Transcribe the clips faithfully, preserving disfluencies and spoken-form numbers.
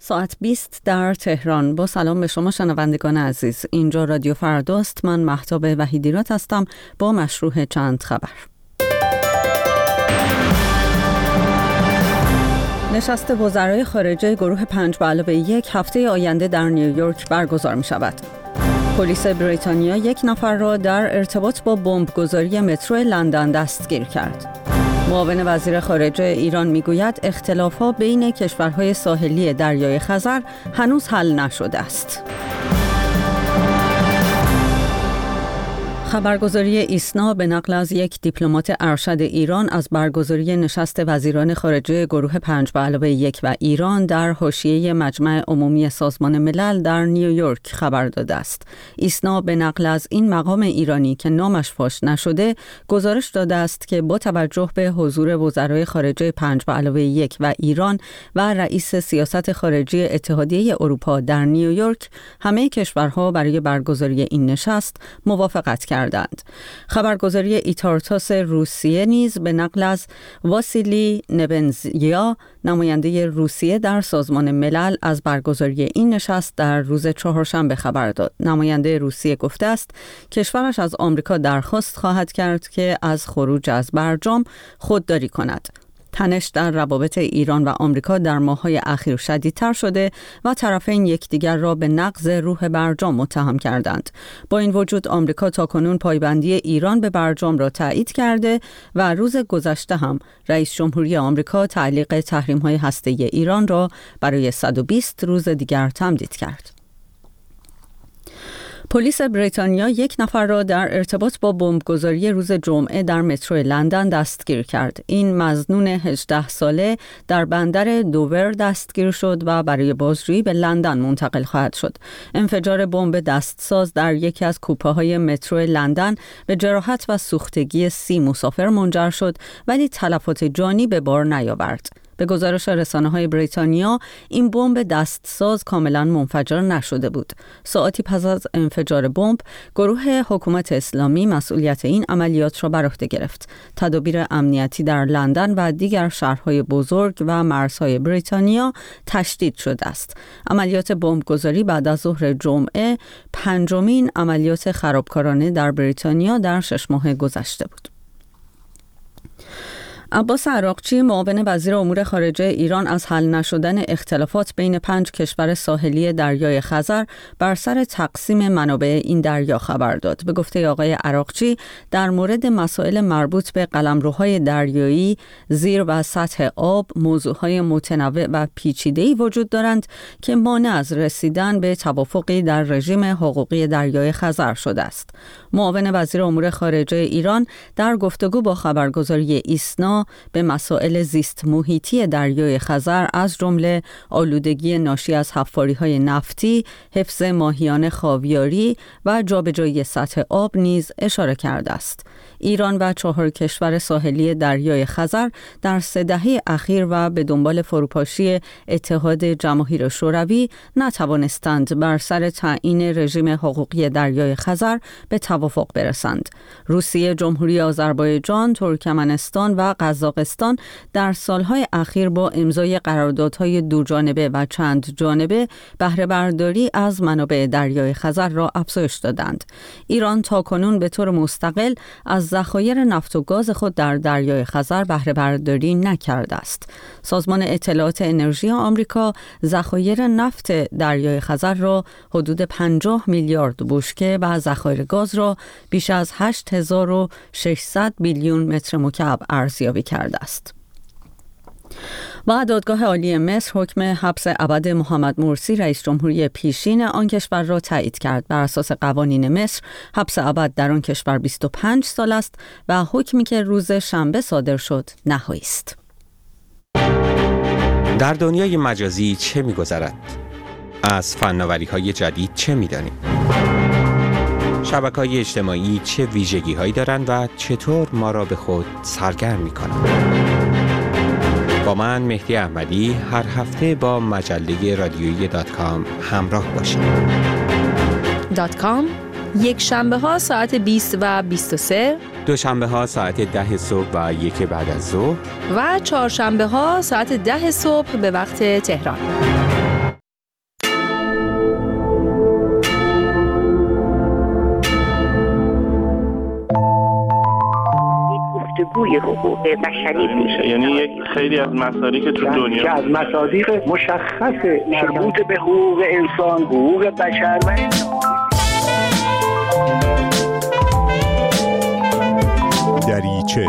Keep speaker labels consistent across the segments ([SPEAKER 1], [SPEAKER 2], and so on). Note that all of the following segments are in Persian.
[SPEAKER 1] ساعت بیست در تهران. با سلام به شما شنوندگان عزیز. اینجا رادیو فرداست. من مهتاب وحیدیرات هستم با مشروع چند خبر. نشست وزرای خارجه گروه پنج به علاوه یک هفته آینده در نیویورک برگزار می شود. پلیس بریتانیا یک نفر را در ارتباط با بمبگذاری مترو لندن دستگیر کرد. معاون وزیر خارجه ایران میگوید اختلافات بین کشورهای ساحلی دریای خزر هنوز حل نشده است. خبرگزاری ایسنا به نقل از یک دیپلمات ارشد ایران از برگزاری نشست وزیران خارجه گروه پنج به علاوه یک و ایران در حاشیه مجمع عمومی سازمان ملل در نیویورک خبر داده است. ایسنا به نقل از این مقام ایرانی که نامش فاش نشده گزارش داده است که با توجه به حضور وزرای خارجه پنج به علاوه یک و ایران و رئیس سیاست خارجی اتحادیه اروپا در نیویورک، همه کشورها برای برگزاری این نشست موافقت کردند. خبرگزاری ایتارتاس روسیه نیز به نقل از واسیلی نبنزیا، نماینده روسیه در سازمان ملل، از برگزاری این نشست در روز چهارشنبه خبر داد. نماینده روسیه گفته است کشورش از آمریکا درخواست خواهد کرد که از خروج از برجام خودداری کند. تنش در روابط ایران و آمریکا در ماه‌های اخیر شدیدتر شده و طرفین یکدیگر را به نقض روح برجام متهم کردند. با این وجود آمریکا تاکنون پایبندی ایران به برجام را تایید کرده و روز گذشته هم رئیس جمهوری آمریکا تعلیق تحریم‌های هسته‌ای ایران را برای صد و بیست روز دیگر تمدید کرد. پلیس بریتانیا یک نفر را در ارتباط با بمبگذاری روز جمعه در مترو لندن دستگیر کرد. این مظنون هجده ساله در بندر دوور دستگیر شد و برای بازجویی به لندن منتقل خواهد شد. انفجار بمب دستساز در یکی از کوپه‌های مترو لندن به جراحت و سوختگی سی مسافر منجر شد، ولی تلفات جانی به بار نیاورد. به گزارش رسانه‌های بریتانیا، این بمب دستساز کاملا منفجر نشده بود. ساعتی پس از انفجار بمب، گروه حکومت اسلامی مسئولیت این عملیات را بر عهده گرفت. تدابیر امنیتی در لندن و دیگر شهرهای بزرگ و مرزهای بریتانیا تشدید شده است. عملیات بمبگذاری بعد از ظهر جمعه پنجمین عملیات خرابکارانه در بریتانیا در شش ماه گذشته بود. عباس عراقچی، معاون وزیر امور خارجه ایران، از حل نشدن اختلافات بین پنج کشور ساحلی دریای خزر بر سر تقسیم منابع این دریا خبر داد. به گفته آقای عراقچی، در مورد مسائل مربوط به قلمروهای دریایی، زیر و سطح آب، موضوعهای متنوع و پیچیده‌ای وجود دارند که مانع از رسیدن به توافقی در رژیم حقوقی دریای خزر شده است. معاون وزیر امور خارجه ایران در گفتگو با خبرگزاری ایسنا به مسائل زیست محیطی دریای خزر از جمله آلودگی ناشی از حفاری‌های نفتی، حفظ ماهیان خاویاری و جابجایی سطح آب نیز اشاره کرده است. ایران و چهار کشور ساحلی دریای خزر در سه دهه اخیر و به دنبال فروپاشی اتحاد جماهیر شوروی نتوانستند بر سر تعیین رژیم حقوقی دریای خزر به توافق برسند. روسیه، جمهوری آذربایجان، ترکمنستان و قزاقستان در سالهای اخیر با امضای قراردادهای دوجانبه و چند جانبه بهره برداری از منابع دریای خزر را افزایش دادند. ایران تاکنون به طور مستقل از ذخایر نفت و گاز خود در دریای خزر بهره برداری نکرده است. سازمان اطلاعات انرژی آمریکا ذخایر نفت دریای خزر را حدود پنجاه میلیارد بشکه و ذخایر گاز را بیش از هشت هزار و ششصد بیلیون متر مکعب ارزیابی کرده است. و دادگاه عالی مصر حکم حبس ابد محمد مرسی، رئیس جمهوری پیشین آن کشور، را تایید کرد. بر اساس قوانین مصر حبس ابد در آن کشور بیست و پنج سال است و حکمی که روز شنبه صادر شد نهایی است.
[SPEAKER 2] در دنیای مجازی چه می‌گذرد؟ از فناوری‌های جدید چه می‌دانیم؟ شبکه‌های اجتماعی چه ویژگی‌هایی دارند و چطور ما را به خود سرگرم می‌کنند؟ با من مهدی احمدی هر هفته با مجله رادیویی دات کام همراه باشید.
[SPEAKER 3] دات کام یک شنبه ها ساعت بیست و بیست و سه،
[SPEAKER 2] دو شنبه ها ساعت ده صبح و یک بعد از ظهر
[SPEAKER 3] و چهارشنبه ها ساعت ده صبح به وقت تهران.
[SPEAKER 4] گفتگوی حقوق بشری
[SPEAKER 5] میشه. یعنی یک خیلی از مسائلی که تو دنیا
[SPEAKER 6] که از مصادیق مشخص مربوط به حقوق انسان، حقوق بشر و
[SPEAKER 7] دریچه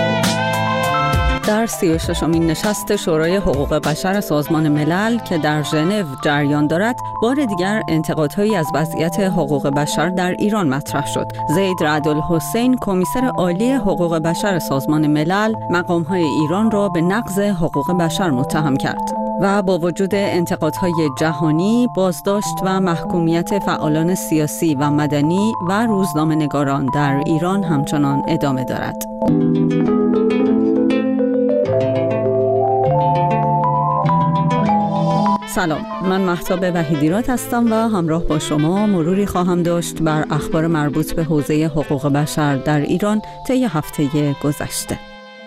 [SPEAKER 1] در سی و ششمین نشست شورای حقوق بشر سازمان ملل که در ژنو جریان دارد، بار دیگر انتقادهایی از وضعیت حقوق بشر در ایران مطرح شد. زید رعدالحسین، کمیسر عالی حقوق بشر سازمان ملل، مقام‌های ایران را به نقض حقوق بشر متهم کرد و با وجود انتقادهای جهانی، بازداشت و محکومیت فعالان سیاسی و مدنی و روزنامه‌نگاران در ایران همچنان ادامه دارد. سلام، من مهتاب وحیدیراد هستم و همراه با شما مروری خواهم داشت بر اخبار مربوط به حوزه حقوق بشر در ایران طی هفته گذشته.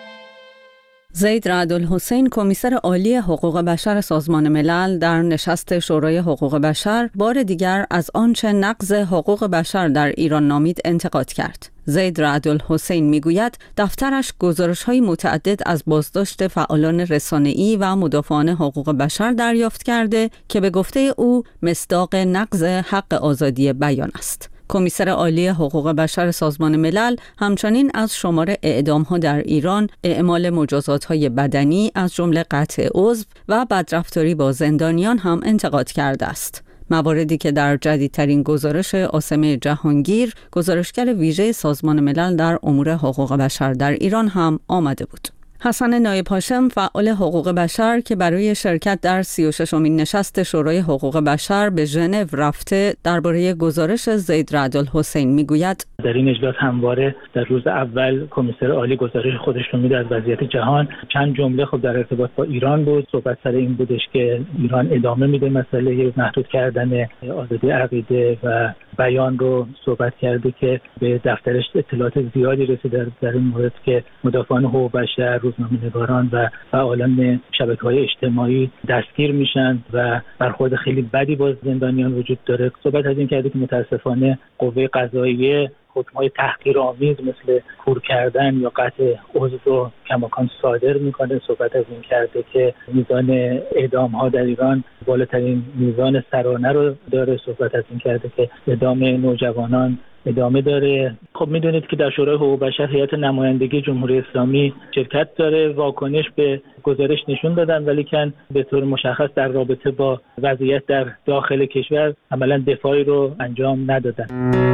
[SPEAKER 1] زید رعدالحسین، کمیسر عالی حقوق بشر سازمان ملل، در نشست شورای حقوق بشر بار دیگر از آنچه نقض حقوق بشر در ایران نامید انتقاد کرد. زید رعدالحسین میگوید دفترش گزارش‌های متعدد از بازداشت فعالان رسانه‌ای و مدافعان حقوق بشر دریافت کرده که به گفته او مصداق نقض حق آزادی بیان است. کمیسر عالی حقوق بشر سازمان ملل همچنین از شمار اعدام‌ها در ایران، اعمال مجازات‌های بدنی از جمله قطع عضو و بدرفتاری با زندانیان هم انتقاد کرده است. مواردی که در جدیدترین گزارش عاصمه جهانگیر، گزارشگر ویژه سازمان ملل در امور حقوق بشر در ایران هم آمده بود. حسن نایب هاشم، فعال حقوق بشر که برای شرکت در سی و ششمین نشست شورای حقوق بشر به ژنو رفته، درباره گزارش زید رعدالحسین میگوید
[SPEAKER 8] در این اجلاس همواره در روز اول کمیسر عالی گزارش خودش رو میده از وضعیت جهان. چند جمله خب در ارتباط با ایران بود. صحبت سر این بودش که ایران ادامه میده مسئله محدود کردن آزادی عقیده و بیان رو صحبت کرده که به دفترش اطلاعات زیادی رسیده در این مورد که مدافعان حقوق بشر، روزنامه‌نگاران و فعالان شبکه‌های اجتماعی دستگیر میشن و برخورد خیلی بدی با زندانیان وجود داره. صحبت از این کرده که متاسفانه قوه قضاییه حکم‌های تحقیرآمیز مثل کور کردن یا قطع عضو رو کماکان صادر میکنه. صحبت از این کرده که میزان اعدام‌ها در ایران بالاترین میزان سرانه رو داره. صحبت از این کرده که اعدام نوجوانان ادامه داره. خب میدونید که در شورای حقوق بشر هیئت نمایندگی جمهوری اسلامی شرکت داره. واکنش به گزارش نشون دادن ولی کن به طور مشخص در رابطه با وضعیت در داخل کشور عملا دفاعی رو انجام ندادن.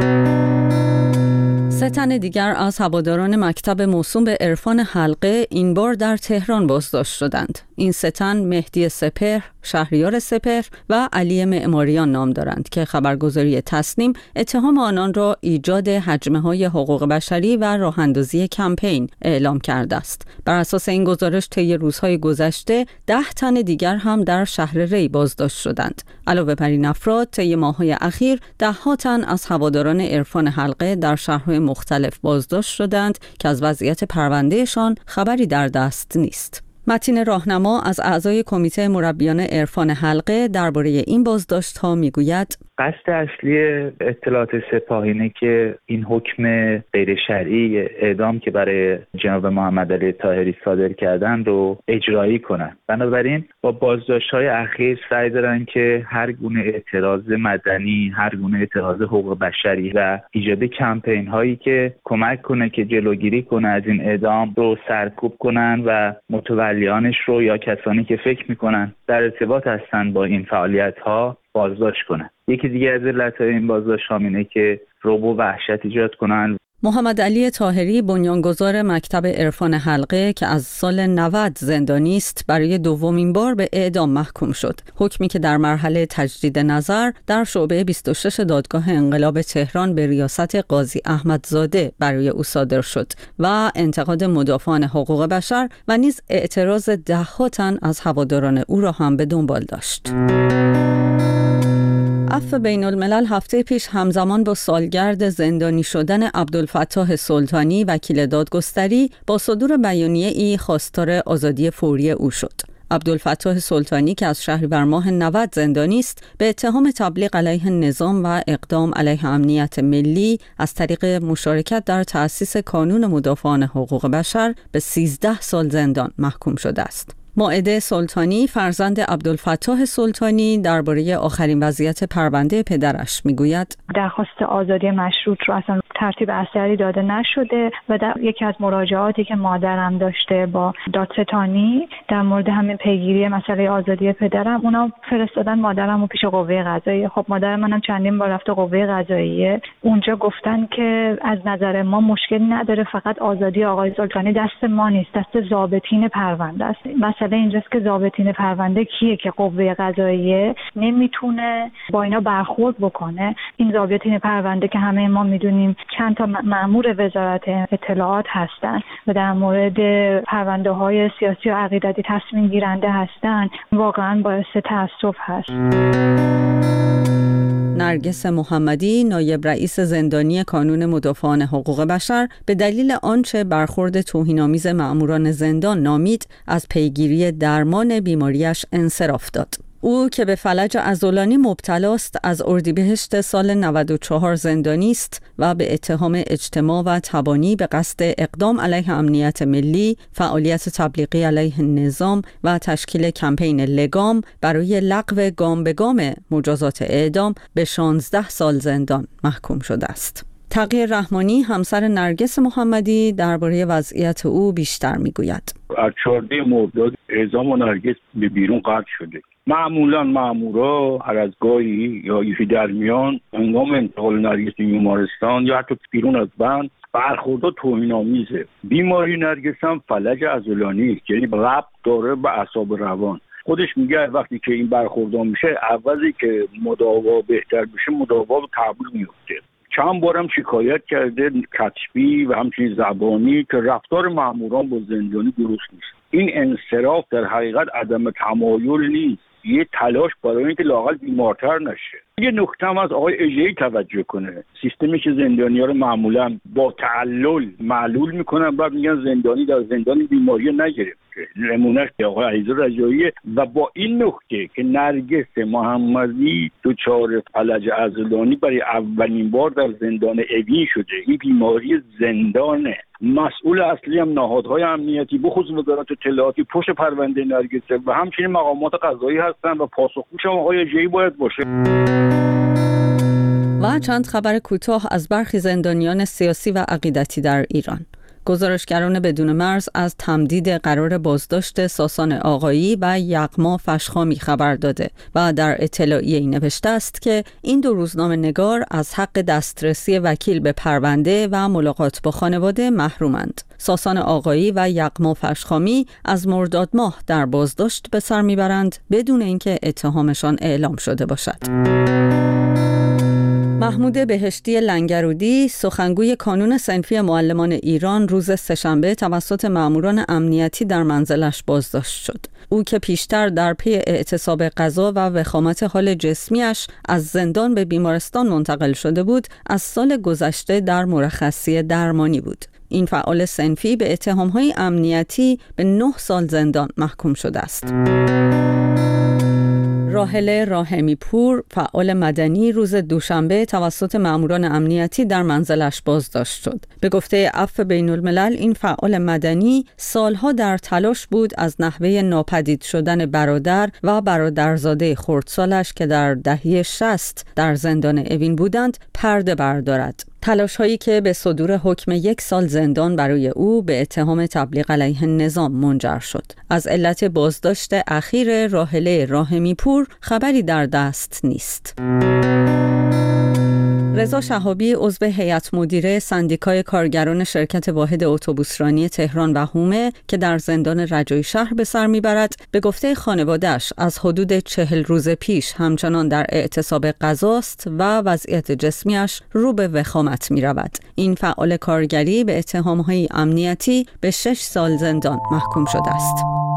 [SPEAKER 1] سه تن دیگر از هواداران مکتب موسوم به عرفان حلقه این بار در تهران بازداشت شدند. این سه تن مهدی سپهر، شهریار سپهر و علی معماریان نام دارند که خبرگزاری تسنیم اتهام آنان را ایجاد هجمه‌های حقوق بشری و راه‌اندازی کمپین اعلام کرده است. بر اساس این گزارش طی روزهای گذشته ده تن دیگر هم در شهر ری بازداشت شدند. علاوه بر این افراد طی ماه‌های اخیر ده ها تن از هواداران عرفان حلقه در شهرهای مختلف بازداشت شدند که از وضعیت پروندهشان خبری در دست نیست. متین راهنما از اعضای کمیته مربیان عرفان حلقه درباره این بازداشت‌ها میگوید
[SPEAKER 9] قصد اصلی اطلاعات سپاه اینه که این حکم غیر شرعی اعدام که برای جناب محمد علی طاهری صادر کردن رو اجرایی کنن. بنابراین با بازداشت‌های اخیر سعی دارن که هر گونه اعتراض مدنی، هر گونه اعتراض حقوق بشری و ایجاد کمپین‌هایی که کمک کنه که جلوگیری کنه از این اعدام رو سرکوب کنن و متولیانش رو یا کسانی که فکر می‌کنن در ارتباط هستن با این فعالیت‌ها بازداشت کنن. یکی دیگه از علت‌های این بازداشت اینه که رعب و وحشت ایجاد کنن.
[SPEAKER 1] محمد علی طاهری، بنیانگذار مکتب عرفان حلقه که از سال نود زندانی است، برای دومین بار به اعدام محکوم شد. حکمی که در مرحله تجدید نظر در شعبه بیست و شش دادگاه انقلاب تهران به ریاست قاضی احمدزاده برای او صادر شد و انتقاد مدافعان حقوق بشر و نیز اعتراض ده تن از هواداران او را هم به دنبال داشت. عفو بین الملل هفته پیش همزمان با سالگرد زندانی شدن عبدالفتاح سلطانی وکیل دادگستری با صدور بیانیه‌ای خواستار آزادی فوری او شد. عبدالفتاح سلطانی که از شهریور ماه نود زندانی است، به اتهام تبلیغ علیه نظام و اقدام علیه امنیت ملی از طریق مشارکت در تأسیس کانون مدافعان حقوق بشر به سیزده سال زندان محکوم شده است. مائده سلطانی فرزند عبدالفتاح سلطانی درباره آخرین وضعیت پرونده پدرش میگوید:
[SPEAKER 10] درخواست آزادی مشروط رو اصلا ترتیب اثری داده نشده و در یکی از مراجعاتی که مادرم داشته با دادستانی در مورد همین پیگیری مسئله آزادی پدرم، اونا فرستادن مادرم رو پیش قوه قضاییه. خب مادر منم چندین بار رفته قوه قضاییه، اونجا گفتن که از نظر ما مشکلی نداره، فقط آزادی آقای سلطانی دست ما نیست، دست ضابطین پرونده است. مسئله اینجاست که ضابطین پرونده کیه که قوه قضاییه نمیتونه با اینا برخورد بکنه. این ضابطین پرونده که همه ما میدونیم چند تا مأمور وزارت اطلاعات هستن و در مورد پرونده های سیاسی و عقیدتی تصمیم گیرنده هستن، واقعا باعث تأسف هست.
[SPEAKER 1] نرگس محمدی، نایب رئیس زندانی کانون مدافعان حقوق بشر، به دلیل آنچه برخورد توهین‌آمیز مأموران زندان نامید، از پیگیری درمان بیماریش انصراف داد. او که به فلج عضلانی مبتلا است، از اردیبهشت سال نود و چهار زندانی است و به اتهام اجتماع و تبانی به قصد اقدام علیه امنیت ملی، فعالیت تبلیغی علیه نظام و تشکیل کمپین لگام برای لغو گام به گام مجازات اعدام به شانزده سال زندان محکوم شده است. تقی رحمانی، همسر نرگس محمدی، درباره وضعیت او بیشتر میگوید:
[SPEAKER 6] از چهاردهم مرداد اعزام نرگس به بیرون قطع شده. معمولا مامورا هر از گاهی یا یکی در میان هنگام انتقال نرگس به بیمارستان یا حتی بیرون از بند برخوردها توهین‌آمیزه. بیماری نرگس هم فلج عضلانی است، یعنی ربط داره به اعصاب روان. خودش میگه وقتی که این برخوردها میشه، عوضی که مداوا بهتر بشه، مداوا به تعبیر میفته. چند بارم شکایت کرده کتبی و همچنین زبانی که رفتار ماموران با زندانی درست نیست. این انصراف در حقیقت عدم تمایل نیست، یه تلاش برای اینکه لااقل بیمارتر نشه. یه نکته هم از آقای اژه‌ای توجه کنه، سیستمی که زندانی‌ها رو معمولا با تعلل معلول میکنن، بعد میگن زندانی در زندان بیماری نگرفته. نمونهش آقای علیرضا رجایی و با این نکته که نرگس محمدی دچار فلج عضلانی برای اولین بار در زندان اوین شده. این بیماری زندانه. مسئول اصلی هم نهادهای امنیتی بخصوص وزارت اطلاعاتی پشت پرونده نرگس و همچنین مقامات قضایی هستن و پاسخگوش هم آقای اژه‌ای باید باشه.
[SPEAKER 1] و چند خبر کوتاه از برخی زندانیان سیاسی و عقیدتی در ایران. گزارشگران بدون مرز از تمدید قرار بازداشت ساسان آقایی و یغما فشخامی خبر داده و در اطلاعیه‌ای نوشته است که این دو روزنامه‌نگار از حق دسترسی وکیل به پرونده و ملاقات با خانواده محرومند. ساسان آقایی و یغما فشخامی از مرداد ماه در بازداشت به سر میبرند بدون اینکه اتهامشان اعلام شده باشد. محمود بهشتی لنگرودی، سخنگوی کانون صنفی معلمان ایران، روز سه‌شنبه توسط ماموران امنیتی در منزلش بازداشت شد. او که پیشتر در پی اعتصاب غذا و وخامت حال جسمیش از زندان به بیمارستان منتقل شده بود، از سال گذشته در مرخصی درمانی بود. این فعال صنفی به اتهام‌های امنیتی به نه سال زندان محکوم شده است. راحله راحمی پور، فعال مدنی، روز دوشنبه توسط ماموران امنیتی در منزلش بازداشت شد. به گفته عفو بین الملل، این فعال مدنی سالها در تلاش بود از نحوه ناپدید شدن برادر و برادرزاده خردسالش که در دهه شصت در زندان اوین بودند پرده بردارد. تلاش هایی که به صدور حکم یک سال زندان برای او به اتهام تبلیغ علیه نظام منجر شد. از علت بازداشت اخیر راحله راحمی پور خبری در دست نیست. رضا شهابی، عضو هیئت مدیره سندیکای کارگران شرکت واحد اتوبوسرانی تهران و هومه که در زندان رجایی شهر به سر میبرد، به گفته خانواده‌اش از حدود چهل روز پیش همچنان در اعتصاب غذاست و وضعیت جسمیش رو به وخامت میرود. این فعال کارگری به اتهام‌های امنیتی به شش سال زندان محکوم شده است.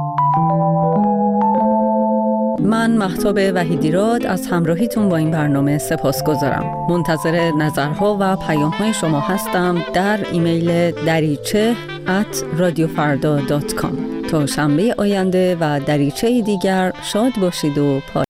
[SPEAKER 1] من مهتاب وحیدیراد از همراهیتون با این برنامه سپاسگزارم. منتظر نظرها و پیام‌های شما هستم در ایمیل دریچه ات رادیو فردا دات کام. تا شنبه آینده و دریچه دیگر شاد باشید و پا